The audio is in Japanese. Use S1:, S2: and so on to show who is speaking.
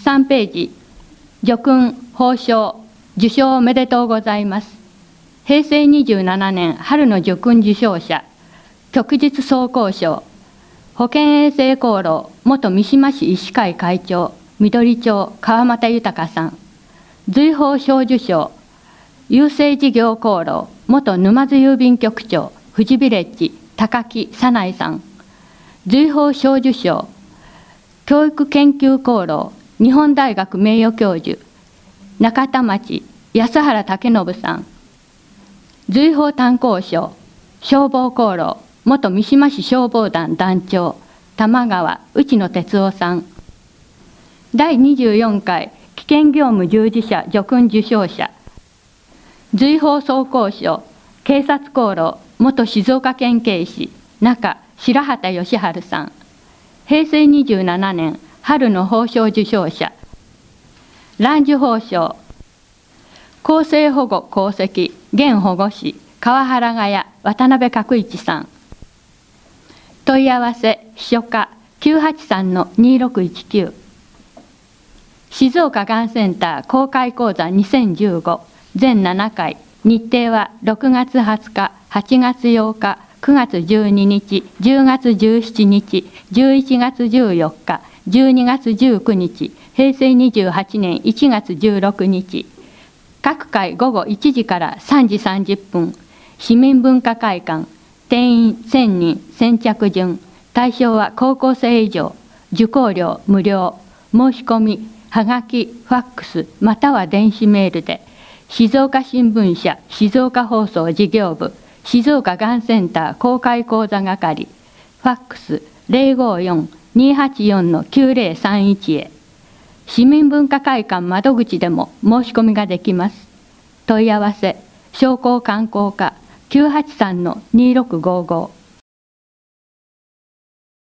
S1: 13ページ、叙勲褒章、受章おめでとうございます。平成27年春の叙勲受章者、旭日総工賞、保健衛生功労元三島市医師会会長、緑町川又豊さん。随宝賞受賞、郵政事業功労元沼津郵便局長、富士ビレッジ高木早苗さん。随宝賞受賞、教育研究功労日本大学名誉教授、中田町安原武信さん。随宝炭鉱賞、消防功労元三島市消防団団長、玉川内野哲夫さん。第24回危険業務従事者叙勲受章者、随宝装甲賞、警察功労元静岡県警視中白畑義治さん。平成27年春の褒章受章者、蘭寿褒章、公正保護功績現保護士川原ヶ谷渡辺角一さん。問い合わせ秘書課 983-2619。静岡がんセンター公開講座2015全7回、日程は6月20日、8月8日、9月12日、10月17日、11月14日、12月19日、平成28年1月16日。各回午後1時から3時30分、市民文化会館、定員1000人先着順、対象は高校生以上、受講料無料、申し込み、はがき、ファックス、または電子メールで、静岡新聞社、静岡放送事業部、静岡がんセンター公開講座係、ファックス 054-284-9031 へ。市民文化会館窓口でも申し込みができます。問い合わせ、商工観光課 983-2655。